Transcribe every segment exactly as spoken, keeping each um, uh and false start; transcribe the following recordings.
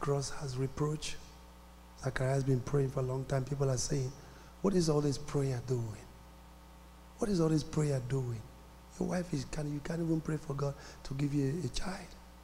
cross has reproach. Zachariah has been praying for a long time. People are saying, what is all this prayer doing? What is all this prayer doing? Your wife is, can, you can't even pray for God to give you a, a child.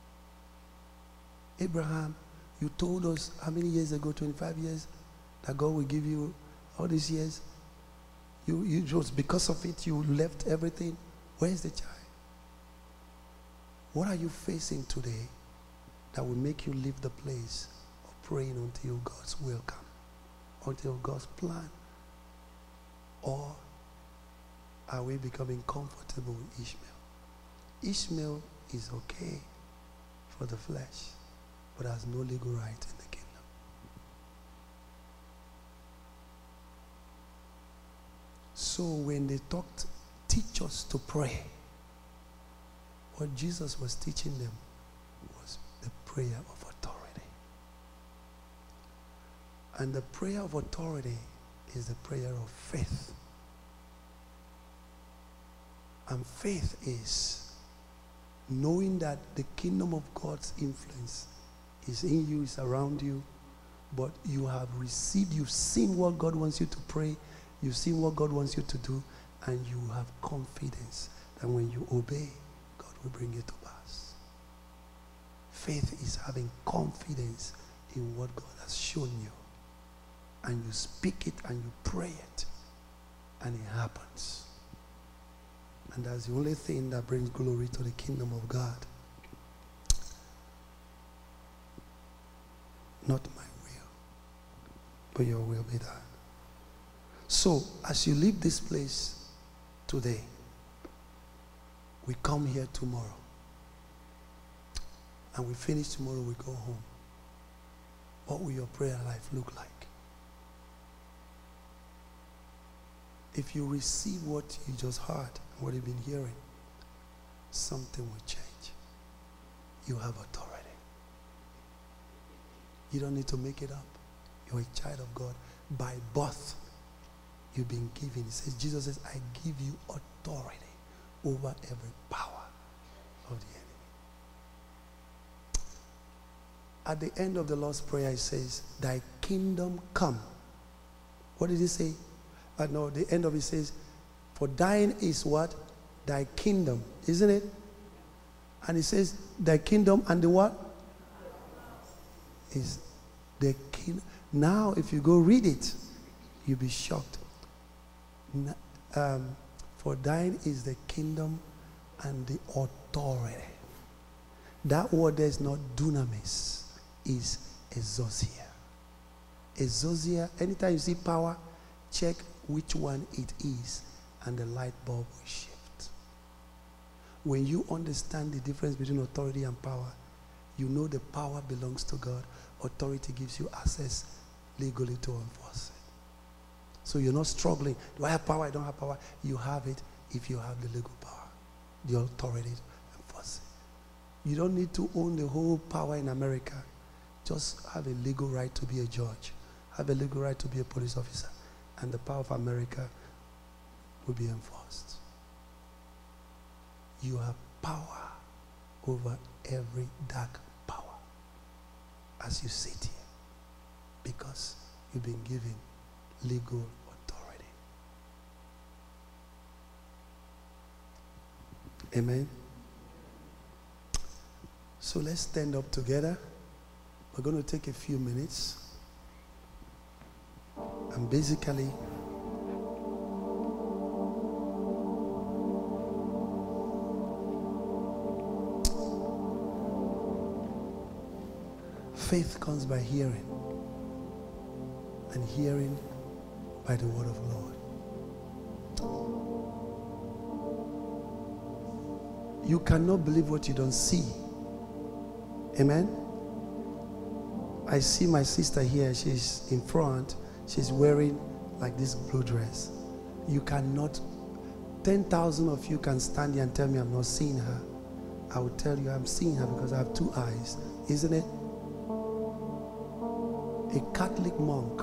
Abraham, you told us how many years ago, twenty-five years, that God will give you all these years. You, you just, because of it, you left everything. Where is the child? What are you facing today that will make you leave the place of praying until God's will come, until God's plan? Or are we becoming comfortable with Ishmael? Ishmael is okay for the flesh, but has no legal right in the kingdom. So when they talked, teach us to pray, what Jesus was teaching them was the prayer of authority. And the prayer of authority is the prayer of faith. And faith is knowing that the kingdom of God's influence is in you, is around you, but you have received, you've seen what God wants you to pray, you've seen what God wants you to do, and you have confidence that when you obey, God will bring it to pass. Faith is having confidence in what God has shown you, and you speak it and you pray it, and it happens. And that's the only thing that brings glory to the kingdom of God. Not my will, but your will be done. So, as you leave this place today, we come here tomorrow. And we finish tomorrow, we go home. What will your prayer life look like? If you receive what you just heard, what you've been hearing, something will change. You have authority. You don't need to make it up. You're a child of God. By birth, you've been given. It says, Jesus says, I give you authority over every power of the enemy. At the end of the Lord's Prayer, it says, thy kingdom come. What did he say? Uh, no, the end of it says, for thine is what? Thy kingdom, isn't it? And it says, thy kingdom and the what? Is the kingdom. Now, if you go read it, you'll be shocked. Um, for thine is the kingdom and the authority. That word there is not dunamis, is exousia. Exousia, anytime you see power, check which one it is, and the light bulb will shift. When you understand the difference between authority and power, you know the power belongs to God. Authority gives you access legally to enforce it. So you're not struggling. Do I have power? I don't have power. You have it if you have the legal power, the authority to enforce it. You don't need to own the whole power in America. Just have a legal right to be a judge. Have a legal right to be a police officer. And the power of America will be enforced. You have power over every dark power as you sit here, because you've been given legal authority. Amen. So let's stand up together. We're going to take a few minutes. And basically, faith comes by hearing, and hearing by the word of the Lord. You cannot believe what you don't see. Amen? I see my sister here. She's in front. She's wearing like this blue dress. You cannot, ten thousand of you can stand here and tell me I'm not seeing her. I will tell you I'm seeing her because I have two eyes. Isn't it? A Catholic monk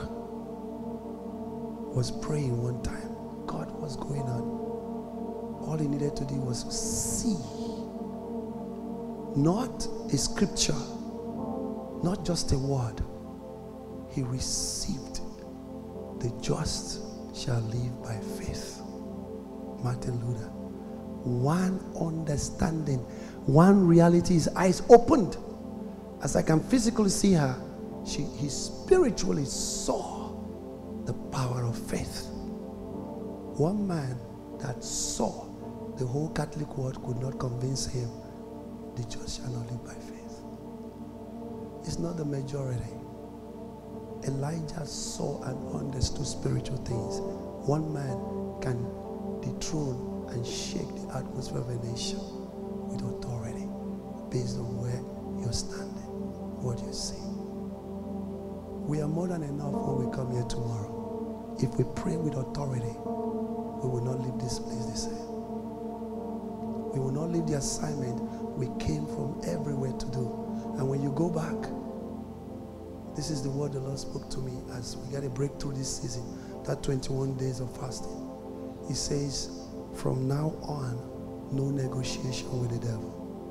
was praying one time. God, what's going on? All he needed to do was see. Not a scripture, not just a word. He received the just shall live by faith. Martin Luther. One understanding, one reality, his eyes opened. As I can physically see her, she, he spiritually saw the power of faith. One man that saw the whole Catholic world could not convince him the just shall not live by faith. It's not the majority. Elijah saw and understood spiritual things. One man can dethrone and shake the atmosphere of a nation with authority based on where you're standing, what you see. We are more than enough when we come here tomorrow. If we pray with authority, we will not leave this place the same. We will not leave the assignment we came from everywhere to do. And when you go back, this is the word the Lord spoke to me as we got a breakthrough this season, that twenty-one days of fasting. He says, from now on, no negotiation with the devil.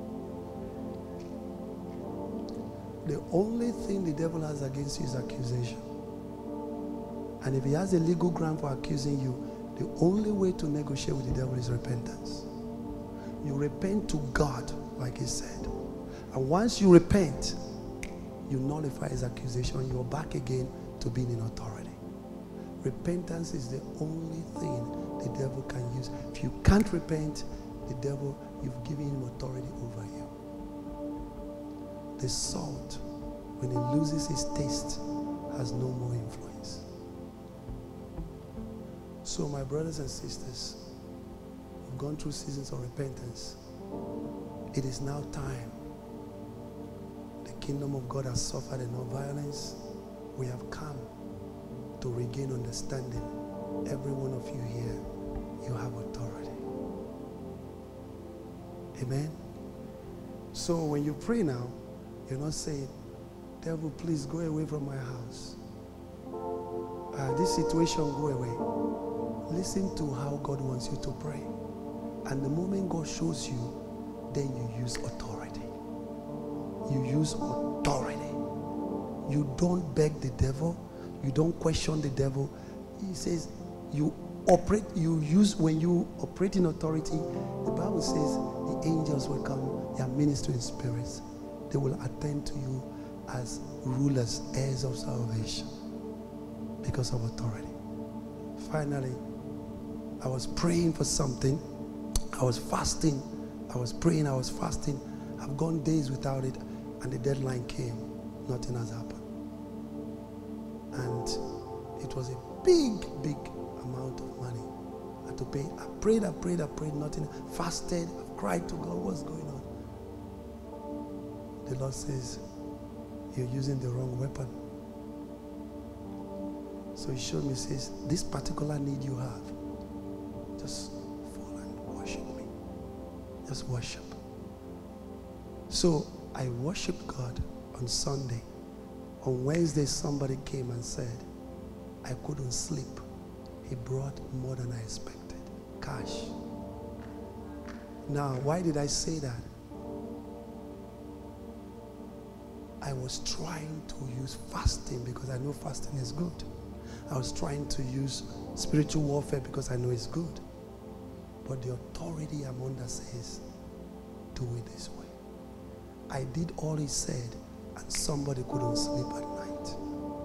The only thing the devil has against you is accusation. And if he has a legal ground for accusing you, the only way to negotiate with the devil is repentance. You repent to God, like he said. And once you repent, you nullify his accusation. You're back again to being in authority. Repentance is the only thing the devil can use. If you can't repent, the devil, you've given him authority over you. The salt, when it loses its taste, has no more influence. So my brothers and sisters, we've gone through seasons of repentance. It is now time. The kingdom of God has suffered enough violence. We have come to regain understanding. Every one of you here, you have authority. Amen? So when you pray now, you're not saying, devil, please go away from my house. Uh, this situation, go away. Listen to how God wants you to pray. And the moment God shows you, then you use authority. You use authority. You don't beg the devil. You don't question the devil. He says you operate, you use, when you operate in authority, the Bible says the angels will come, they are ministering spirits. They will attend to you as rulers, heirs of salvation because of authority. Finally, I was praying for something. I was fasting. I was praying, I was fasting. I've gone days without it, and the deadline came. Nothing has happened. And it was a big, big amount of money I had to pay. I prayed, I prayed, I prayed, nothing. Fasted, I've cried to God, what's going on? The Lord says, you're using the wrong weapon. So he showed me, says, this particular need you have, just fall and worship me. Just worship. So I worshiped God on Sunday. On Wednesday, somebody came and said, I couldn't sleep. He brought more than I expected. Cash. Now, why did I say that? I was trying to use fasting because I know fasting is good. I was trying to use spiritual warfare because I know it's good. But the authority I'm under says, do it this way. I did all he said, and somebody couldn't sleep at night.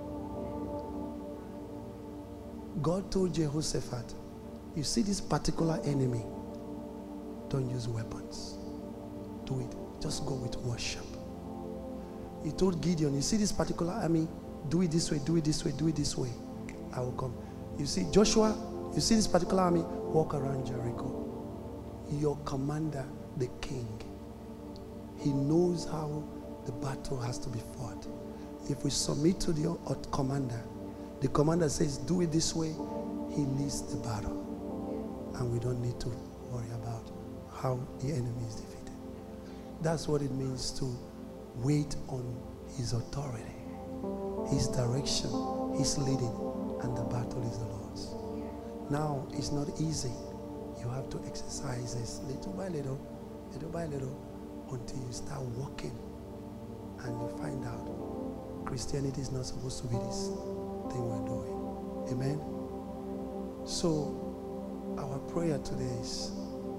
God told Jehoshaphat, you see this particular enemy, don't use weapons. Do it. Just go with worship. He told Gideon, you see this particular army, do it this way, do it this way, do it this way. I will come. You see Joshua, you see this particular army, walk around Jericho. Your commander, the king, he knows how the battle has to be fought. If we submit to the commander, the commander says, do it this way, he leads the battle. And we don't need to worry about how the enemy is defeated. That's what it means to wait on his authority, his direction, his leading, and the battle is the Lord's. Now, it's not easy. You have to exercise this little by little, little by little, until you start walking and you find out Christianity is not supposed to be this thing we're doing. Amen? So, our prayer today is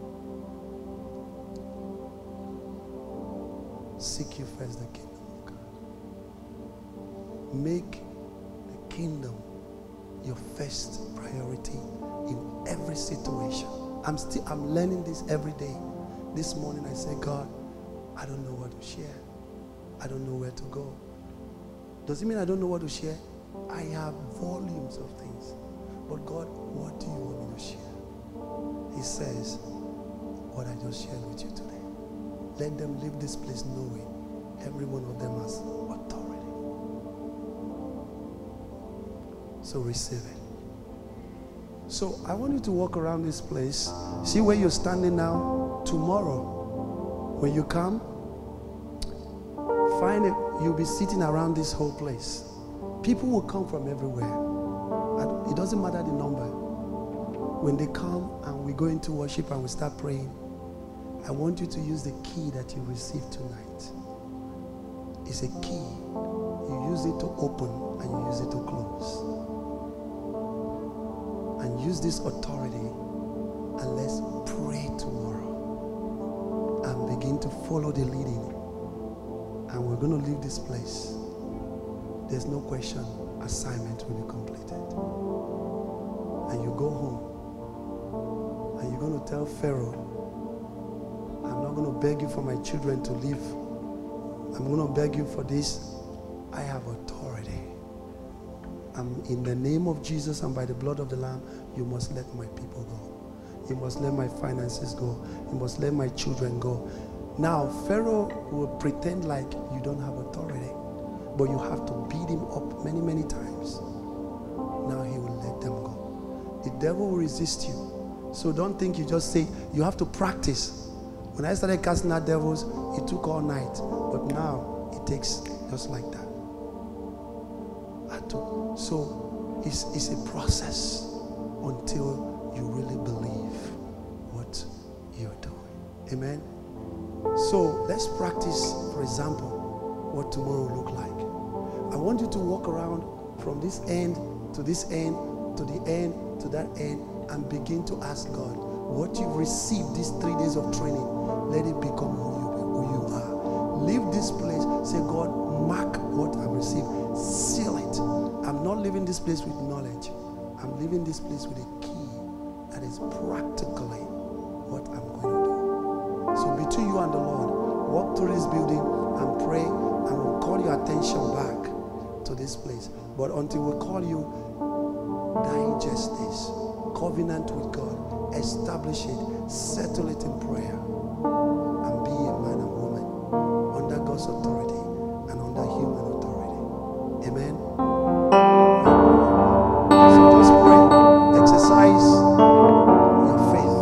seek you first the kingdom of God. Make the kingdom your first priority in every situation. I'm still I'm learning this every day. This morning I said, God, I don't know what to share. I don't know where to go. Does it mean I don't know what to share? I have volumes of things. But God, what do you want me to share? He says, what I just shared with you today. Let them leave this place knowing every one of them has authority. So receive it. So I want you to walk around this place. See where you're standing now? Tomorrow, when you come, find it. You'll be sitting around this whole place. People will come from everywhere. It doesn't matter the number. When they come and we go into worship and we start praying, I want you to use the key that you received tonight. It's a key. You use it to open and you use it to close. And use this authority and let's pray tomorrow and begin to follow the leading. And we're going to leave this place. There's no question. Assignment will be completed. And you go home and you're going to tell Pharaoh, I'm not going to beg you for my children to live. I'm going to beg you for this. I have authority. I'm in the name of Jesus and by the blood of the Lamb, you must let my people go. You must let my finances go. You must let my children go. Now, Pharaoh will pretend like you don't have authority, but you have to beat him up many, many times. Now he will let them go. The devil will resist you. So don't think you just say, you have to practice. When I started casting out devils, it took all night. But now, it takes just like that. So it's, it's a process until you really believe what you're doing. Amen? So let's practice, for example, what tomorrow will look like. I want you to walk around from this end to this end, to the end, to that end, and begin to ask God, what you've received these three days of training, let it become who you, who you are. Leave this place, say, God, mark what I've received, seal it. I'm not leaving this place with knowledge. I'm leaving this place with a key that is practically what I'm going to do. So between you and the Lord, walk through this building and pray, and we'll call your attention back to this place. But until we call you, digest this. Covenant with God. Establish it. Settle it in prayer. And be a man and woman under God's authority and under human authority. Amen. So just pray. Exercise your faith.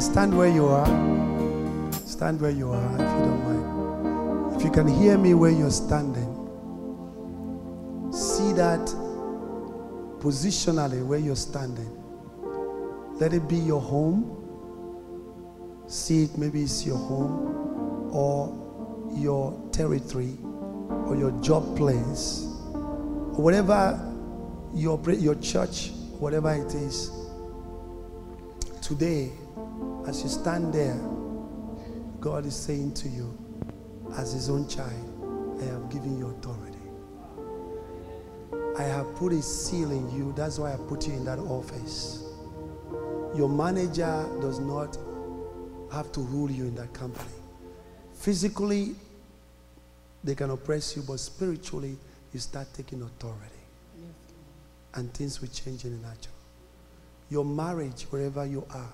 stand where you are. Stand where you are, if you don't mind. If you can hear me where you're standing, see that positionally where you're standing. Let it be your home. See it, maybe it's your home or your territory or your job place or whatever your, your church, whatever it is. Today, as you stand there, God is saying to you, as his own child, I have given you authority. I have put a seal in you. That's why I put you in that office. Your manager does not have to rule you in that company. Physically, they can oppress you, but spiritually, you start taking authority. Yes. And things will change in the natural. Your marriage, wherever you are,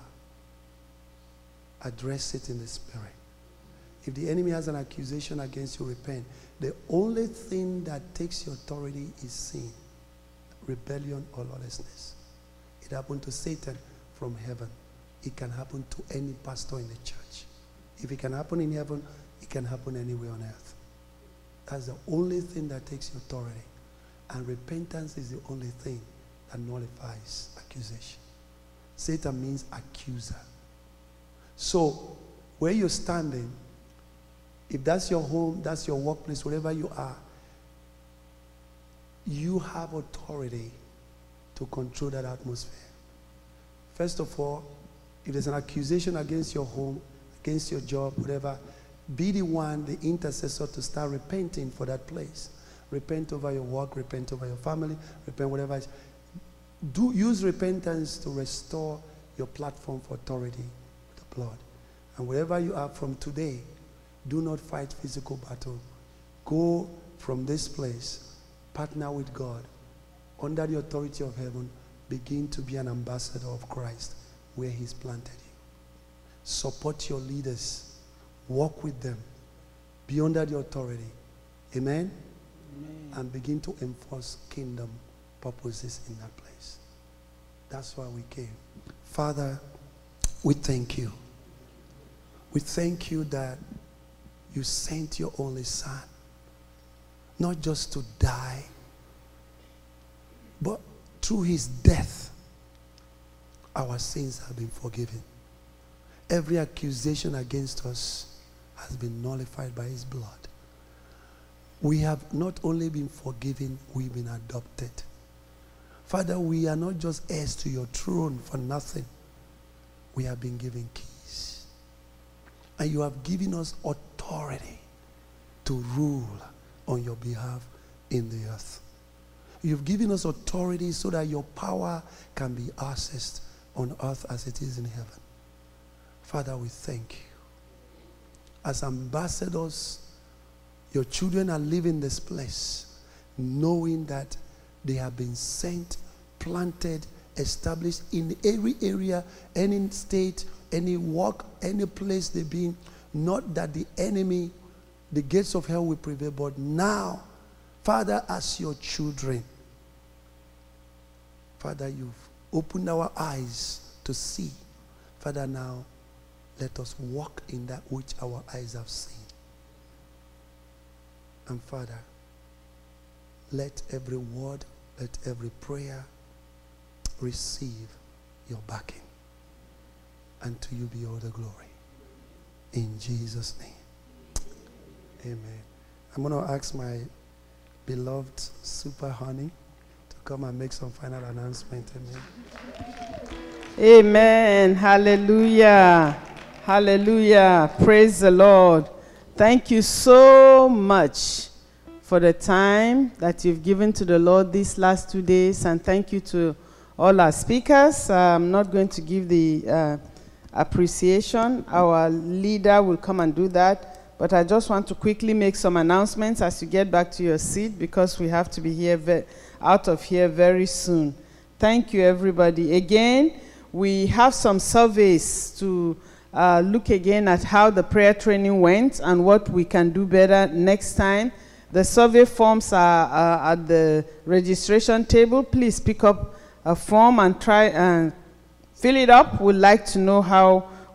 address it in the spirit. If the enemy has an accusation against you, repent. The only thing that takes your authority is sin, rebellion, or lawlessness. It happened to Satan from heaven. It can happen to any pastor in the church. If it can happen in heaven, it can happen anywhere on earth. That's the only thing that takes your authority. And repentance is the only thing that nullifies accusation. Satan means accuser. So, where you're standing, if that's your home, that's your workplace, wherever you are, you have authority to control that atmosphere. First of all, if there's an accusation against your home, against your job, whatever, be the one, the intercessor, to start repenting for that place. Repent over your work, repent over your family, repent whatever. It is. Do use repentance to restore your platform for authority with the blood. And wherever you are from today, do not fight physical battle. Go from this place, partner with God, under the authority of heaven, begin to be an ambassador of Christ where he's planted you. Support your leaders. Walk with them. Be under the authority. Amen? Amen. And begin to enforce kingdom purposes in that place. That's why we came. Father, we thank you. We thank you that you sent your only son, not just to die, but through his death, our sins have been forgiven. Every accusation against us has been nullified by his blood. We have not only been forgiven, we've been adopted. Father, we are not just heirs to your throne for nothing. We have been given keys. And you have given us authority to rule on your behalf in the earth. You've given us authority so that your power can be accessed on earth as it is in heaven. Father, we thank you. As ambassadors, your children are leaving this place knowing that they have been sent, planted, established in every area, any state, any work, any place they've been. Not that the enemy, the gates of hell will prevail, but now, Father, as your children, Father, you've opened our eyes to see. Father, now, let us walk in that which our eyes have seen. And Father, let every word, let every prayer receive your backing. And to you be all the glory. In Jesus' name. Amen. I'm going to ask my beloved super honey to come and make some final announcement. Amen. Amen. Hallelujah. Hallelujah. Praise the Lord. Thank you so much for the time that you've given to the Lord these last two days. And thank you to all our speakers. I'm not going to give the uh, appreciation. Our leader will come and do that. But I just want to quickly make some announcements as you get back to your seat, because we have to be here out of here very soon. Thank you, everybody. Again, we have some surveys to uh, look again at how the prayer training went and what we can do better next time. The survey forms are uh, at the registration table. Please pick up a form and try and fill it up. We'd like to know how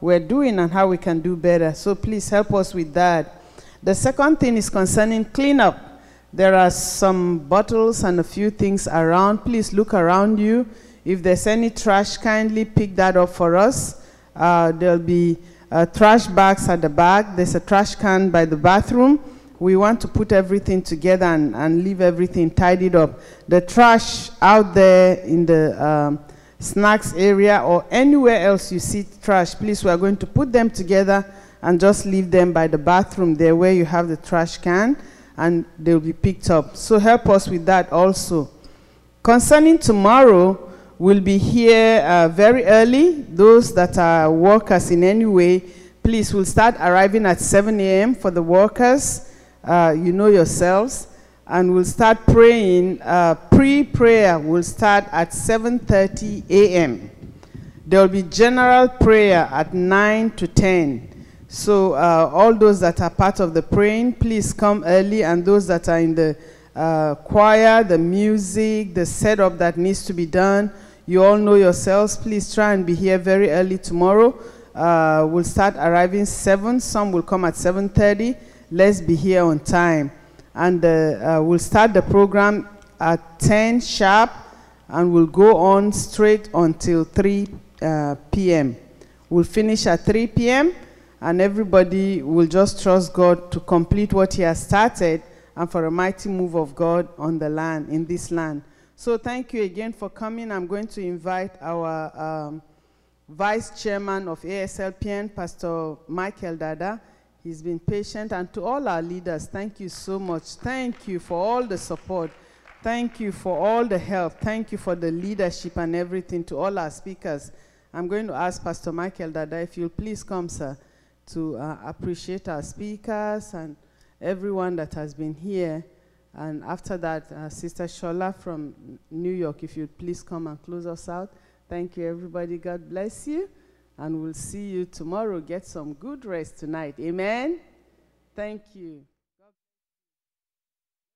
we're doing and how we can do better. So please help us with that. The second thing is concerning cleanup. There are some bottles and a few things around. Please look around you. If there's any trash, kindly pick that up for us. Uh, there'll be uh, trash bags at the back. There's a trash can by the bathroom. We want to put everything together and, and leave everything tidied up. The trash out there in the um, snacks area or anywhere else you see trash, please, we are going to put them together and just leave them by the bathroom there where you have the trash can, and they'll be picked up. So help us with that also. Concerning tomorrow, we'll be here uh, very early. Those that are workers in any way, please, we'll start arriving at seven A M for the workers. Uh, you know yourselves. And we'll start praying. Uh, pre-prayer will start at seven thirty A M There will be general prayer at nine to ten. So uh, all those that are part of the praying, please come early. And those that are in the uh, choir, the music, the setup that needs to be done, you all know yourselves. Please try and be here very early tomorrow. Uh, we'll start arriving seven. Some will come at seven thirty. Let's be here on time. And uh, uh, we'll start the program at ten sharp, and we'll go on straight until three P M We'll finish at three P M, and everybody will just trust God to complete what he has started and for a mighty move of God on the land, in this land. So thank you again for coming. I'm going to invite our um, Vice Chairman of A S L P N, Pastor Michael Dada. He's been patient. And to all our leaders, thank you so much. Thank you for all the support. Thank you for all the help. Thank you for the leadership and everything. To all our speakers, I'm going to ask Pastor Michael Dada if you'll please come, sir, to uh, appreciate our speakers and everyone that has been here. And after that, uh, Sister Shola from New York, if you'd please come and close us out. Thank you, everybody. God bless you. And we'll see you tomorrow. Get some good rest tonight. Amen. Thank you.